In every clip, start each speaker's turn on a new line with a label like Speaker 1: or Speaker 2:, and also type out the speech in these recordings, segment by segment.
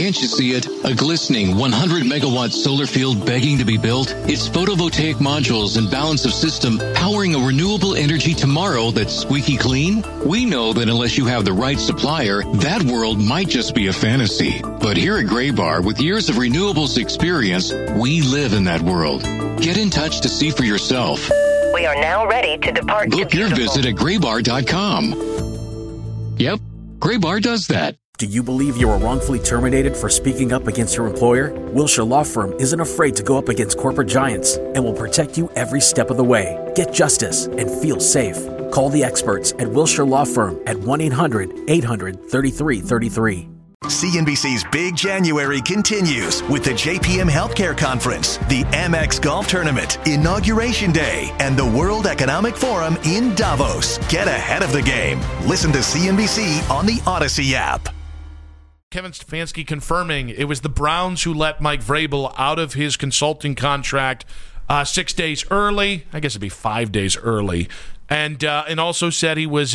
Speaker 1: Can't you see it? A glistening 100-megawatt solar field begging to be built? It's photovoltaic modules and balance of system powering a renewable energy tomorrow that's squeaky clean? We know that unless you have the right supplier, that world might just be a fantasy. But here at Graybar, with years of renewables experience, we live in that world. Get in touch to see for yourself.
Speaker 2: We are now ready to depart.
Speaker 1: Book your visit at graybar.com. Yep, Graybar does that.
Speaker 3: Do you believe you were wrongfully terminated for speaking up against your employer? Wilshire Law Firm isn't afraid to go up against corporate giants and will protect you every step of the way. Get justice and feel safe. Call the experts at Wilshire Law Firm at 1-800-800-3333.
Speaker 4: CNBC's Big January continues with the JPM Healthcare Conference, the Amex Golf Tournament, Inauguration Day, and the World Economic Forum in Davos. Get ahead of the game. Listen to CNBC on the Odyssey app.
Speaker 5: Kevin Stefanski confirming it was the Browns who let Mike Vrabel out of his consulting contract 6 days early. I guess it'd be 5 days early. And also said he was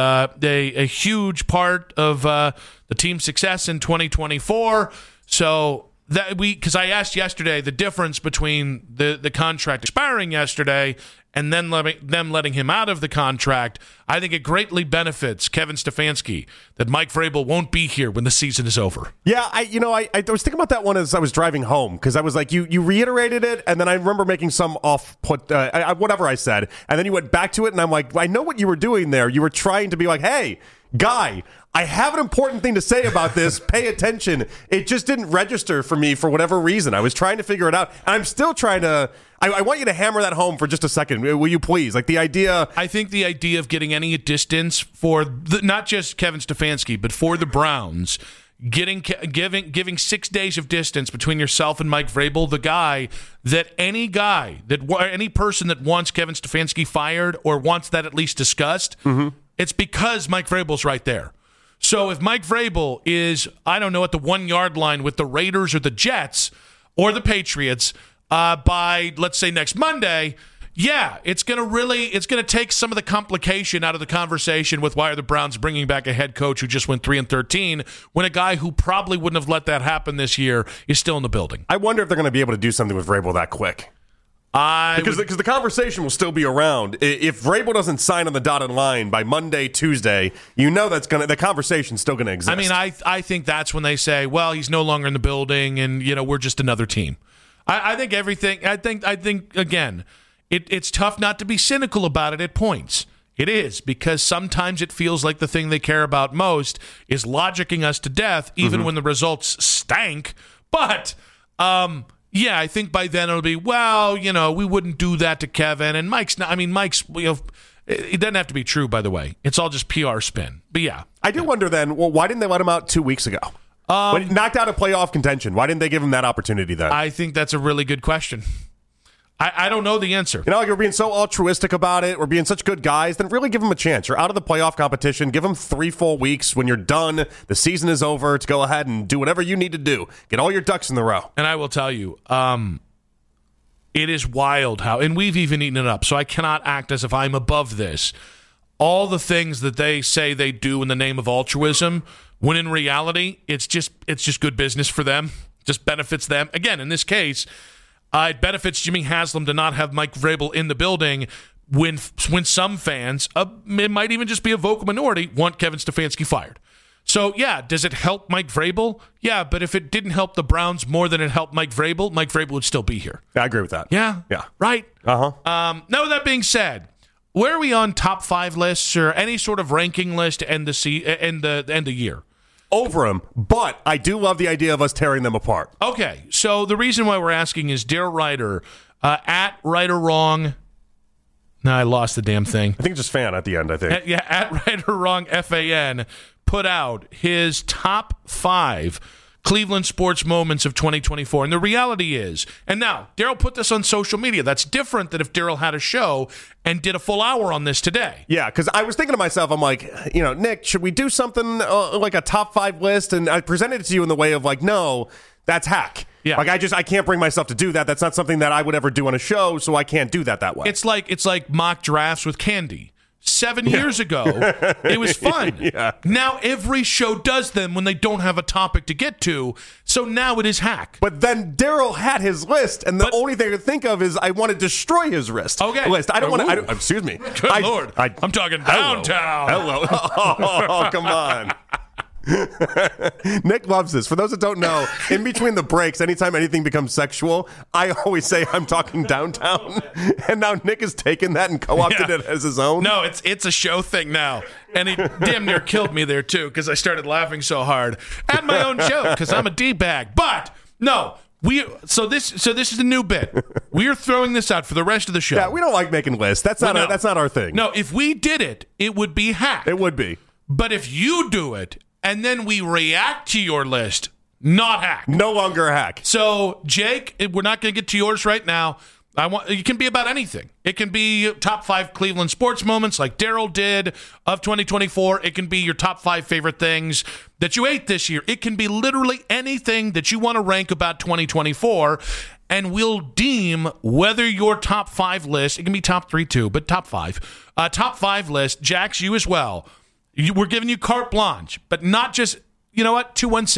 Speaker 5: a huge part of the team's success in 2024. So that because I asked yesterday the difference between the contract expiring yesterday and then them letting him out of the contract. I think it greatly benefits Kevin Stefanski that Mike Vrabel won't be here when the season is over.
Speaker 6: Yeah, I was thinking about that one as I was driving home because I was like, you reiterated it, and then I remember making some off-put, whatever I said, and then you went back to it, and I'm like, I know what you were doing there. You were trying to be like, hey, guy, I have an important thing to say about this. Pay attention. It just didn't register for me for whatever reason. I was trying to figure it out, and I'm still trying to. I want you to hammer that home for just a second. Will you please? Like the idea.
Speaker 5: I think the idea of getting any distance for not just Kevin Stefanski, but for the Browns, giving 6 days of distance between yourself and Mike Vrabel, the guy that any person that wants Kevin Stefanski fired or wants that at least discussed, it's because Mike Vrabel's right there. So if Mike Vrabel is, I don't know, at the 1 yard line with the Raiders or the Jets or the Patriots by, let's say, next Monday, yeah, it's going to take some of the complication out of the conversation with why are the Browns bringing back a head coach who just went 3-13 when a guy who probably wouldn't have let that happen this year is still in the building.
Speaker 6: I wonder if they're going to be able to do something with Vrabel that quick. Because the conversation will still be around. If Vrabel doesn't sign on the dotted line by Monday, Tuesday, you know the conversation's still going to exist.
Speaker 5: I mean, I think that's when they say, well, he's no longer in the building and, we're just another team. I think again, it's tough not to be cynical about it at points. It is, because sometimes it feels like the thing they care about most is logicking us to death, even when the results stank. But, yeah, I think by then it'll be, well, we wouldn't do that to Kevin. And Mike's, it doesn't have to be true, by the way. It's all just PR spin. But yeah.
Speaker 6: I do wonder then, well, why didn't they let him out 2 weeks ago? When he knocked out of playoff contention, why didn't they give him that opportunity then?
Speaker 5: I think that's a really good question. I don't know the answer.
Speaker 6: You're being so altruistic about it. We're being such good guys. Then really give them a chance. You're out of the playoff competition. Give them 3 full weeks. When you're done, the season is over, to go ahead and do whatever you need to do. Get all your ducks in the row.
Speaker 5: And I will tell you, it is wild how, and we've even eaten it up, so I cannot act as if I'm above this. All the things that they say they do in the name of altruism, when in reality, it's just good business for them. Just benefits them. Again, in this case, it benefits Jimmy Haslam to not have Mike Vrabel in the building when some fans, it might even just be a vocal minority, want Kevin Stefanski fired. So, yeah, does it help Mike Vrabel? Yeah, but if it didn't help the Browns more than it helped Mike Vrabel would still be here.
Speaker 6: Yeah, I agree with that.
Speaker 5: Yeah?
Speaker 6: Yeah.
Speaker 5: Right?
Speaker 6: Uh-huh.
Speaker 5: Now, that being said, where are we on top 5 lists or any sort of ranking list to end the year?
Speaker 6: Over him, but I do love the idea of us tearing them apart.
Speaker 5: Okay, so the reason why we're asking is Daryl Ryder, at Right or Wrong. No, I lost the damn thing.
Speaker 6: I think it's just fan at the end, I think.
Speaker 5: At Right or Wrong FAN put out his top 5 Cleveland sports moments of 2024. And the reality is, and now, Daryl put this on social media. That's different than if Daryl had a show and did a full hour on this today.
Speaker 6: Yeah, because I was thinking to myself, I'm like, Nick, should we do something like a top 5 list? And I presented it to you in the way of like, no, that's hack.
Speaker 5: Yeah.
Speaker 6: Like I can't bring myself to do that. That's not something that I would ever do on a show, so I can't do that way.
Speaker 5: It's like mock drafts with candy. 7 years ago. It was fun.
Speaker 6: Yeah.
Speaker 5: Now every show does them when they don't have a topic to get to. So now it is hack.
Speaker 6: But then Daryl had his list, and the only thing I could think of is I want to destroy his list.
Speaker 5: Okay.
Speaker 6: List. I don't want to. Excuse me.
Speaker 5: Good Lord. I'm talking downtown.
Speaker 6: Hello. Oh, come on. Nick loves this. For those that don't know, in between the breaks, anytime anything becomes sexual, I always say I'm talking downtown. And now Nick has taken that and co-opted it as his own.
Speaker 5: No, it's a show thing now. And he damn near killed me there, too, because I started laughing so hard at my own joke, because I'm a D-bag. But, no. So this is a new bit. We are throwing this out for the rest of the show.
Speaker 6: Yeah, we don't like making lists. That's not our thing.
Speaker 5: No, if we did it, it would be hack.
Speaker 6: It would be.
Speaker 5: But if you do it, and then we react to your list, not hack.
Speaker 6: No longer hack.
Speaker 5: So, Jake, we're not going to get to yours right now. It can be about anything. It can be top 5 Cleveland sports moments like Daryl did of 2024. It can be your top 5 favorite things that you ate this year. It can be literally anything that you want to rank about 2024, and we'll deem whether your top 5 list, it can be top 3 too, but top 5. Top 5 list, Jax, you as well. We're giving you carte blanche, but not just, you know what,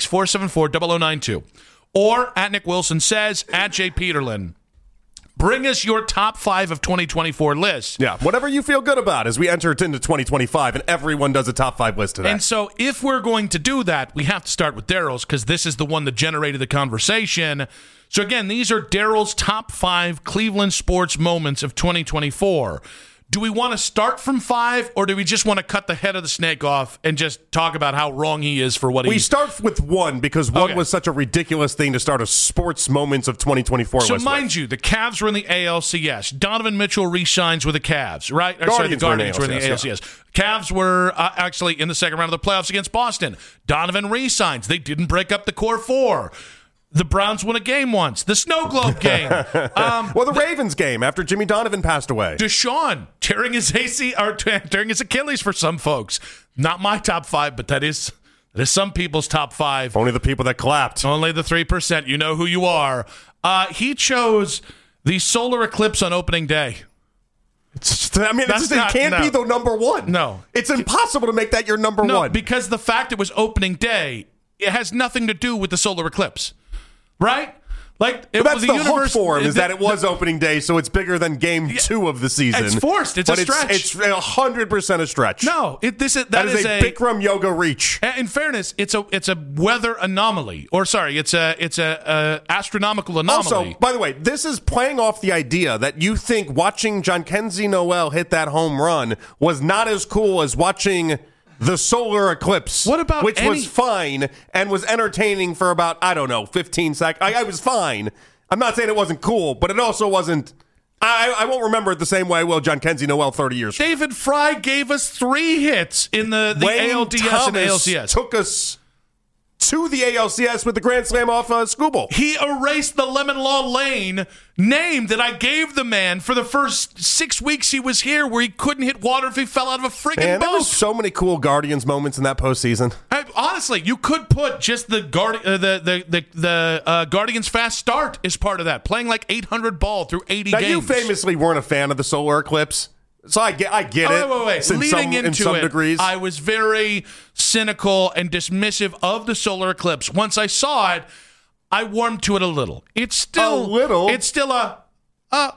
Speaker 5: 216-474-0092. Or at Nick Wilson says, at Jay Peterlin. Bring us your top 5 of 2024 lists.
Speaker 6: Yeah, whatever you feel good about as we enter into 2025, and everyone does a top 5 list today.
Speaker 5: And so if we're going to do that, we have to start with Daryl's, because this is the one that generated the conversation. So again, these are Daryl's top 5 Cleveland sports moments of 2024. Do we want to start from 5, or do we just want to cut the head of the snake off and just talk about how wrong he is for what he...
Speaker 6: We start with 1 because 1 was such a ridiculous thing to start a sports moments of 2024
Speaker 5: So
Speaker 6: list
Speaker 5: mind you, the Cavs were in the ALCS. Donovan Mitchell re-signs with the Cavs, right?
Speaker 6: The
Speaker 5: Guardians were in the
Speaker 6: ALCS.
Speaker 5: Yeah. Cavs were actually in the second round of the playoffs against Boston. Donovan re-signs. They didn't break up the core 4. The Browns won a game once. The Snow Globe game.
Speaker 6: The Ravens game after Jimmy Donovan passed away.
Speaker 5: Deshaun tearing his tearing his Achilles for some folks. Not my top 5, but that is some people's top 5.
Speaker 6: Only the people that clapped.
Speaker 5: Only the 3%. You know who you are. He chose the solar eclipse on opening day.
Speaker 6: It can't be the number 1.
Speaker 5: No.
Speaker 6: It's impossible to make that your number 1.
Speaker 5: No, because the fact it was opening day, it has nothing to do with the solar eclipse. Right? Like
Speaker 6: that's the hook for him, is that it was opening day, so it's bigger than game 2 of the season.
Speaker 5: It's forced. It's a stretch.
Speaker 6: It's 100% a stretch.
Speaker 5: No, that is a
Speaker 6: Bikram yoga reach.
Speaker 5: In fairness, it's a weather anomaly, it's a astronomical anomaly.
Speaker 6: Also, by the way, this is playing off the idea that you think watching Jhonkensy Noel hit that home run was not as cool as watching the solar eclipse, which was fine and was entertaining for about, 15 seconds. I was fine. I'm not saying it wasn't cool, but it also wasn't. I won't remember it the same way I will Jhonkensy Noel 30 years from now.
Speaker 5: David Fry gave us 3 hits in the ALDS
Speaker 6: Thomas
Speaker 5: and ALCS.
Speaker 6: Took us to the ALCS with the Grand Slam off Skubal.
Speaker 5: He erased the Lemon Law Lane name that I gave the man for the first 6 weeks he was here, where he couldn't hit water if he fell out of a friggin' boat.
Speaker 6: There were so many cool Guardians moments in that postseason.
Speaker 5: Honestly, you could put just the Guardians fast start as part of that, playing like 800 ball through 80 games.
Speaker 6: You famously weren't a fan of the solar eclipse. So I get it.
Speaker 5: Wait. Leading into it, degrees. I was very cynical and dismissive of the solar eclipse. Once I saw it, I warmed to it a little. It's still
Speaker 6: a little.
Speaker 5: It's still a okay.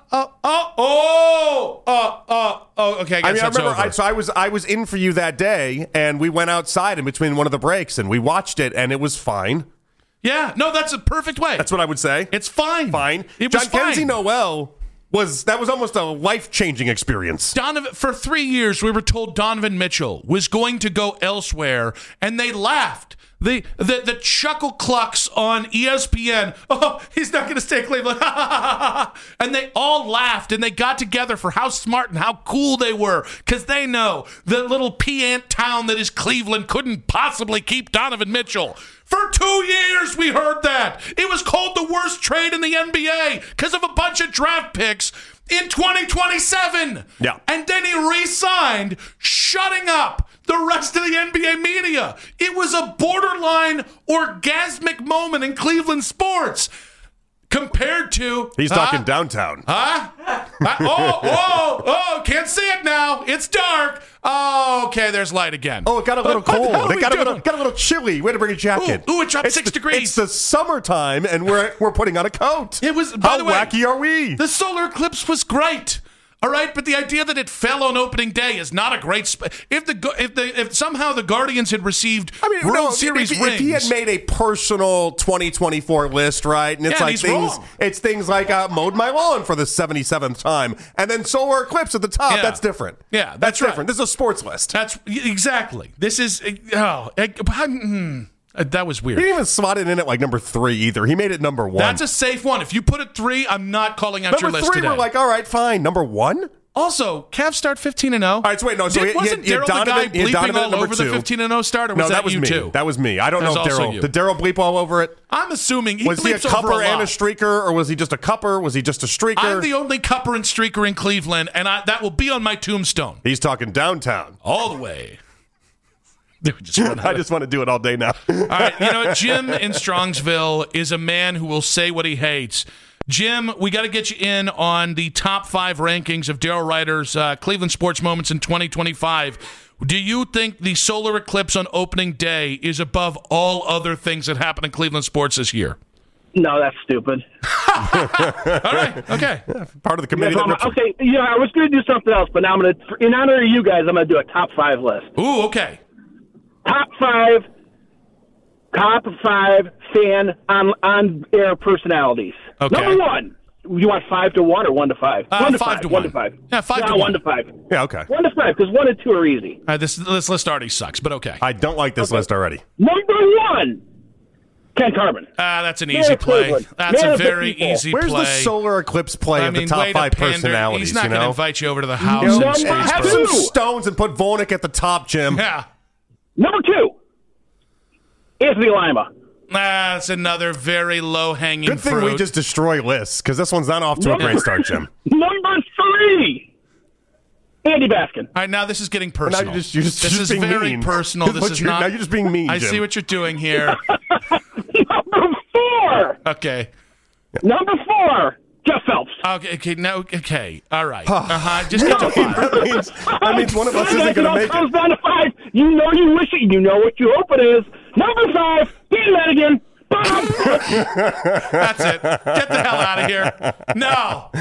Speaker 5: I remember.
Speaker 6: So I was in for you that day, and we went outside in between one of the breaks, and we watched it, and it was fine.
Speaker 5: Yeah, no, that's a perfect way.
Speaker 6: That's what I would say.
Speaker 5: It's fine.
Speaker 6: Fine.
Speaker 5: It was fine.
Speaker 6: Jhonkensy Noel. That was almost a life-changing experience.
Speaker 5: For 3 years, we were told Donovan Mitchell was going to go elsewhere, and they laughed. The chuckle clucks on ESPN, he's not going to stay at Cleveland. And they all laughed, and they got together for how smart and how cool they were, because they know the little pea-ant town that is Cleveland couldn't possibly keep Donovan Mitchell. For 2 years, we heard that. It was called the worst trade in the NBA because of a bunch of draft picks in 2027.
Speaker 6: Yeah.
Speaker 5: And then he re-signed, shutting up the rest of the NBA media. It was a borderline orgasmic moment in Cleveland sports. compared to...
Speaker 6: He's talking downtown.
Speaker 5: Can't see it now. It's dark. Oh, okay, there's light again.
Speaker 6: Oh, it got a little cold. It got
Speaker 5: doing?
Speaker 6: a little chilly. Way to bring a jacket.
Speaker 5: Ooh, it dropped 6 degrees.
Speaker 6: It's the summertime, and we're putting on a coat.
Speaker 5: It was. By the way,
Speaker 6: how wacky are we?
Speaker 5: The solar eclipse was great. All right, but the idea that it fell on opening day is not a great. If somehow the Guardians had received World Series rings,
Speaker 6: if he had made a personal 2024 list, right, and it's like things,
Speaker 5: wrong.
Speaker 6: It's things like mowed my lawn for the 77th time, and then solar eclipse at the top.
Speaker 5: Yeah.
Speaker 6: That's different.
Speaker 5: Yeah,
Speaker 6: that's different.
Speaker 5: Right.
Speaker 6: This is a sports list.
Speaker 5: That's exactly. This is. That was weird.
Speaker 6: He didn't even slot it in at like number 3 either. He made it number 1.
Speaker 5: That's a safe one. If you put it 3, I'm not calling out your list
Speaker 6: number 3,
Speaker 5: today.
Speaker 6: we're like, all right, fine. Number 1?
Speaker 5: Also, Cavs start 15-0.
Speaker 6: All right, so wait, no. So
Speaker 5: wasn't Daryl the guy bleeping all over the 15-0 start, or was
Speaker 6: that was
Speaker 5: you
Speaker 6: me.
Speaker 5: too?
Speaker 6: That was me. I don't know if Daryl. Did Daryl bleep all over it?
Speaker 5: I'm assuming he
Speaker 6: was he a
Speaker 5: bleeps over
Speaker 6: cupper
Speaker 5: a lot.
Speaker 6: and a streaker, or was he just a cupper? Was he just a streaker?
Speaker 5: I'm the only cupper and streaker in Cleveland, and that will be on my tombstone.
Speaker 6: He's talking downtown.
Speaker 5: All the way.
Speaker 6: I just want to do it all day now.
Speaker 5: All right, Jim in Strongsville is a man who will say what he hates. Jim, we got to get you in on the top 5 rankings of Daryl Ryder's Cleveland sports moments in 2025. Do you think the solar eclipse on opening day is above all other things that happen in Cleveland sports this year?
Speaker 7: No, that's stupid.
Speaker 5: All right, okay.
Speaker 6: Part of the committee.
Speaker 7: Okay, I was going to do something else, but now I'm going to, in honor of you guys, I'm going to do a top 5 list.
Speaker 5: Ooh, okay.
Speaker 7: Top five fan on-air personalities.
Speaker 5: Okay.
Speaker 7: Number 1. You want 5 to 1 or 1 to 5? 1 to 5. 1 to 5.
Speaker 5: Yeah, 5 to 1.
Speaker 7: 1 to 5.
Speaker 6: Yeah, okay.
Speaker 7: 1 to 5, because 1 and 2 are easy.
Speaker 5: This list already sucks, but okay.
Speaker 6: I don't like this list already.
Speaker 7: Number 1, Ken Carmen.
Speaker 5: That's an easy play. That's a very easy play.
Speaker 6: Where's the solar eclipse play of the top 5 personalities?
Speaker 5: He's not going to invite you over to the house.
Speaker 6: Have some stones and put Volnick at the top, Jim.
Speaker 5: Yeah.
Speaker 7: Number 2, Anthony Lima.
Speaker 5: That's another very low-hanging fruit.
Speaker 6: Good thing we just destroy lists, because this one's not off to a great start, Jim.
Speaker 7: Number 3, Andy Baskin.
Speaker 5: All right, now this is getting personal.
Speaker 6: Now you're just
Speaker 5: this is
Speaker 6: being
Speaker 5: very
Speaker 6: mean.
Speaker 5: personal. This is not.
Speaker 6: Now you're just being mean,
Speaker 5: I
Speaker 6: Jim.
Speaker 5: see what you're doing here.
Speaker 7: Number 4.
Speaker 5: Okay.
Speaker 7: Number 4, Jeff Phelps.
Speaker 5: Okay. All right. Just get to 5.
Speaker 6: That means one of us isn't going to make it.
Speaker 7: Comes down to 5. You know you wish it. You know what you hope it is. Number 5, Dean Madigan.
Speaker 5: That's it. Get the hell out of here. No.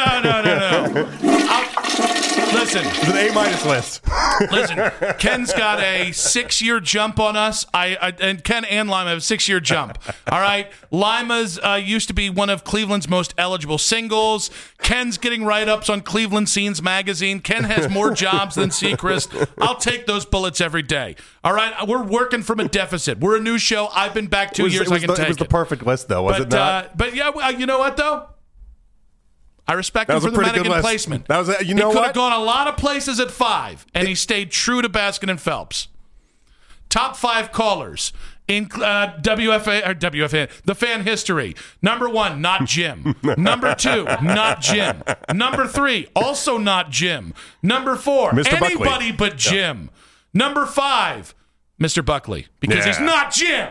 Speaker 5: Listen.
Speaker 6: It's an A- list.
Speaker 5: Listen, Ken's got a 6-year jump on us. And Ken and Lima have a 6-year jump. All right? Lima's used to be one of Cleveland's most eligible singles. Ken's getting write-ups on Cleveland Scenes magazine. Ken has more jobs than Seacrest. I'll take those bullets every day. All right? We're working from a deficit. We're a new show. I've been back 2 years. I can take it.
Speaker 6: It was the perfect list, though, was it not?
Speaker 5: But yeah, you know what, though? I respect him for the Madigan placement.
Speaker 6: That was
Speaker 5: he could have gone a lot of places at 5, and he stayed true to Baskin and Phelps. Top 5 callers in WFA, the fan history. Number 1, not Jim. Number 2, not Jim. Number 3, also not Jim. Number 4,
Speaker 6: Mr.
Speaker 5: anybody
Speaker 6: Buckley.
Speaker 5: but Jim. Number 5, Mr. Buckley, because he's not Jim.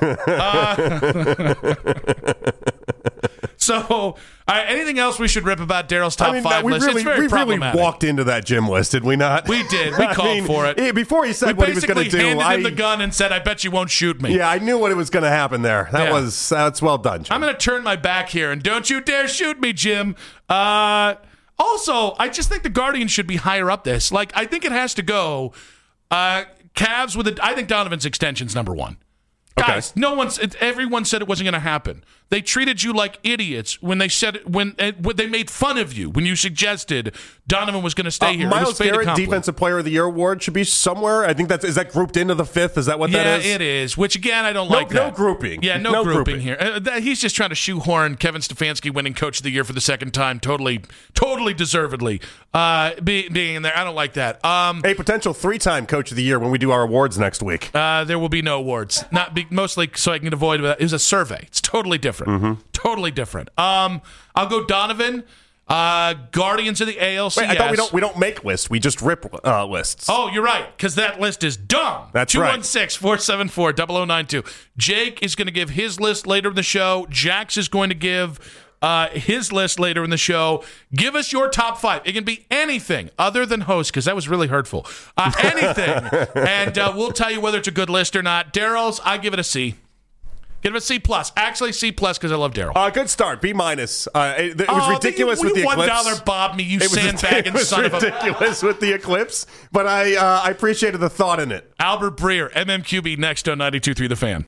Speaker 5: So, anything else we should rip about Daryl's top 5 list? It's very problematic.
Speaker 6: We really walked into that gym list, did we not?
Speaker 5: We did. We called for it.
Speaker 6: Before he said what he was going to do,
Speaker 5: we basically handed him the gun and said, "I bet you won't shoot me."
Speaker 6: Yeah, I knew what was going to happen there. That's well done, Jim.
Speaker 5: I'm going to turn my back here, and don't you dare shoot me, Jim. Also, I just think the Guardians should be higher up this. Like, I think it has to go. Cavs with I think Donovan's extension's number 1.
Speaker 6: Okay.
Speaker 5: Guys, everyone said it wasn't going to happen. They treated you like idiots when they said when they made fun of you when you suggested Donovan was going to stay here.
Speaker 6: Myles Garrett, Defensive Player of the Year award should be somewhere. I think is that grouped into the 5th? Is that what that is?
Speaker 5: Yeah, it is. Which again, I don't like that.
Speaker 6: No grouping.
Speaker 5: Yeah, no grouping here. He's just trying to shoehorn Kevin Stefanski winning Coach of the Year for the 2nd time, totally deservedly being in there. I don't like that.
Speaker 6: A potential 3-time Coach of the Year when we do our awards next week.
Speaker 5: There will be no awards. Mostly so I can avoid that. It was a survey. It's totally different.
Speaker 6: Mm-hmm.
Speaker 5: Totally different. I'll go Donovan. Guardians of the ALCS.
Speaker 6: Wait, I thought we don't make lists. We just rip lists.
Speaker 5: Oh, you're right, because that list is dumb.
Speaker 6: That's right.
Speaker 5: 216-474-0092. Jake is going to give his list later in the show. Jax is going to give his list later in the show. Give us your top 5. It can be anything other than host, because that was really hurtful. Anything. And we'll tell you whether it's a good list or not. Daryl's, I give it a C. Give it a C+. Actually, C+ because I love Daryl.
Speaker 6: Good start. B-. It was ridiculous with the eclipse.
Speaker 5: $1 bob me, you sandbagging son of a...
Speaker 6: It was ridiculous with the eclipse, but I appreciated the thought in it.
Speaker 5: Albert Breer, MMQB, next on 92.3 The Fan.